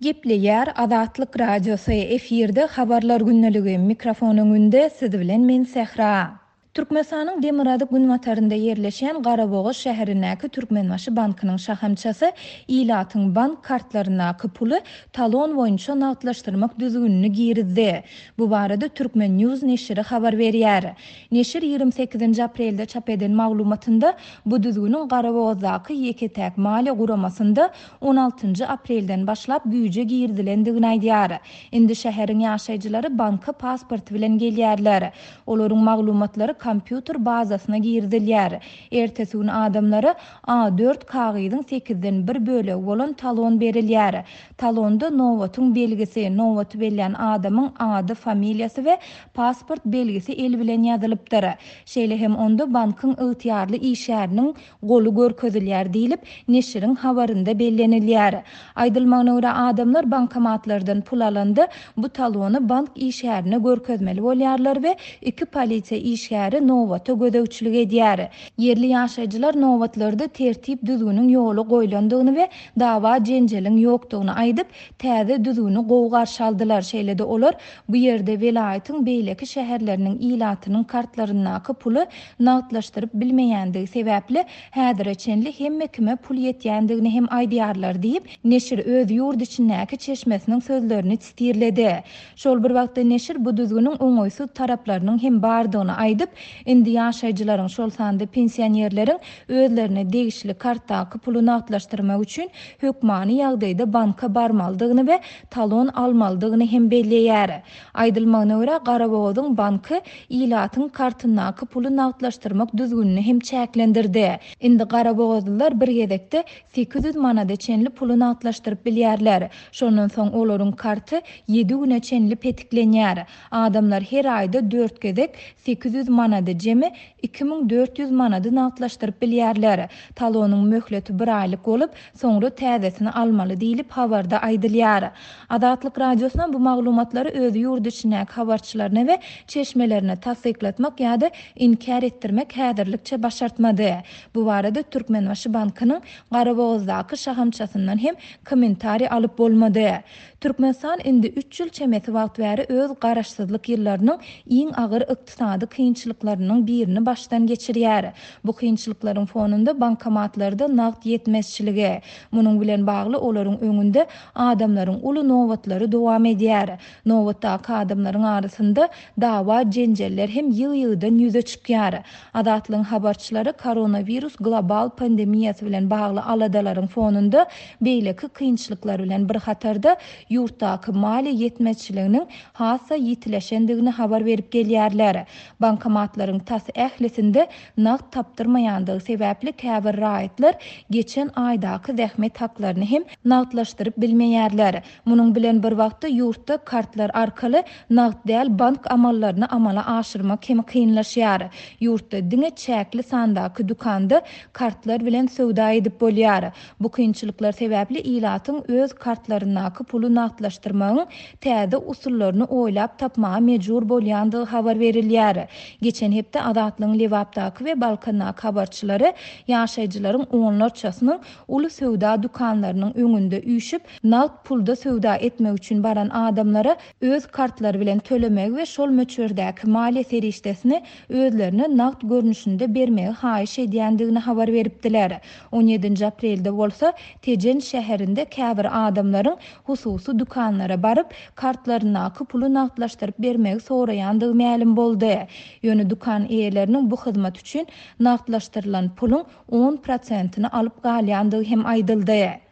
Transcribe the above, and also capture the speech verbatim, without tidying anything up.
Gepleýär Azatlyk Radiosu efirde habarlar günneligi mikrofon öňünde siz bilen men Sehra. Türkmenistanyň Demirady günwatarynda ýerleşen Garaboğaz şäherindäki Türkmenbaşy bankynyň şahamçasy ilatyň bank kartlaryna puly talon boýunça nagdlaşdyrmak düzgünini girizdi. Bu barada Türkmen News neşri habar berýär. Neşir ýygrimi sekizinji aprelde çap eden maglumatynda bu düzgünün Garaboğazdaky ýeketäk maliýe guramasynda on altynjy aprelden başlap güýje girdilendigini aýdýar. Indi şäheriň ýaşaýjylary banka pasporty bilen gelýärler. Olaryň maglumatlary kompýuter bazasyna girdilýär. Ertesi gün adamlara A dört kagyzyň sekizden bir bölegi bolan talon berilýär. Talonda nowatyň belgisi, nowaty belän adamyň ady, familiýasy we pasport belgisi el bilen ýazylypdyr. Şeýle hem onda bankyň ygtyýarly işäriniň goly görkezilýär diýilip neşiriň habarynda bellenilýär. Aýdylmagyna görä adamlar bankomatlardan pul alandy. Bu talony bank işärine görkezmeli bolýarlar we iki polisiýa işäri nowata gödäwçilik edýär. Yerli ýaşaýjylar nowatlarda tertip düzgünüň ýoly goýlandygyny we dawa jenjeliň ýokdugyny aýdyp, täze düzgünü gowy garşy aldylar. Şeýle-de olar bu ýerde welaýatyň beýleki şäherleriniň ilatynyň kartlarynaky puly nagdlaşdyryp bilmeýändigi sebäpli häzirçenli hemme kime pul ýetýändigini hem aýdýarlar diýip neşir öz ýurt içindäki çeşmesiniň sözlerini çistirledi. Şol bir wagtda neşir bu düzgünüň oňoýsuz taraplarynyň hem bardygyny aýdyp, indi ýaşaýjylaryň şol sanda pensionerleriň özlerine degişli kartdaky puly nagdlaşdyrmak üçin hökmany ýagdaýda banka barmaldygyny we talon almaldygyny hem belleýär. Aýdylmagyna görä Garaboğazyň banky ilatyň kartynaky puly nagdlaşdyrmak düzgünini hem çäklendirdi. Indi Garaboğazlylar bir gezekde sekiz yüz manada çenli puly nagdlaşdyryp bilýärler. Şondan soň olaryň karty ýedi güne çenli petiklenýär. Adamlar her aýda dört gezek sekiz yüz manada jemi iki bin dört yüz manady nagdlaşdyryp bilýärler. Talonyň möhleti bir aýlyk bolup, soňra täzesini almaly diýilip habarda aýdylýar. Azatlyk Radiosyna bu maglumatlary öz ýurt içindäki habarçylaryna we çeşmelerine tasdiklatmak ýa-da inkar etdirmek häzirlikçe başartmady. Bu barada Türkmenbaşy bankynyň Garaboğazdaky şahamçasyndan hem kommentari alyp bolmady. Türkmenistan indi üç ýyl çemesi wagt bäri öz garaşsyzlyk ýyllarynyň iň agyr ykdysady kynçylyklarynyň birini başdan geçirýär. Bu kynçylyklaryň fonunda bankomatlarda nagd ýetmezçiligi, munyň bilen bagly olaryň öňünde adamlaryň uly nowatlary dowam edýär. Nowatdaky adamlaryň arasynda dawa jenjeller hem ýyl-ýyldan ýüze çykýar. Azatlyň habarçylary koronavirus global pandemiýasy bilen bagly aladalaryň fonunda beýleki kynçylyklar bilen bir hatarda ýurtdaky maliýe ýetmezçiliginiň hassa ýitileşendigini habar berip gelýärler. Bankomatlaryň tas ählisinde nagd tapdyrmaýandygy sebäpli käbir raýatlar geçen aýdaky zähmet haklaryny hem nagdlaşdyryp bilmeýärler. Munyň bilen bir wagtda ýurtda kartlar arkaly nagd däl bank amallaryny amala aşyrmak hem kynlaşýar. Ýurtda diňe çäkli sandaky dukanda kartlar bilen söwda edip bolýar. Bu kynçylyklar sebäpli ilatyň öz kartlarynaky puly nagdlaşdyrmagyň täze usullaryny oýlap tapmaga mejbur bolýandygy habar berilýär. Geçen hepde Azatlyň Lewapdaky we Balkandaky habarçylary ýaşaýjylaryň onlarçasynyň uly söwda dukanlarynyň öňünde üýşüp nagd pulda söwda etmek üçin baran adamlara öz kartlary bilen tölemek we şol möçürdäki maliýe serişdesini özlerine nagd görnüşinde bermegi haýyş edýändigini habar beripdiler. on ýedinji aprelde bolsa Tejen şäherinde käbir adamlaryň hususy dukanlara baryp kartlarynaky puly nagdlaşdyryp bermegi soraýandygy ma'lum boldy. Ýöne dukan eýeleriniň bu hyzmat üçin nagdlaşdyrylan pulyň on prosentini alyp galýandygy hem aýdyldy.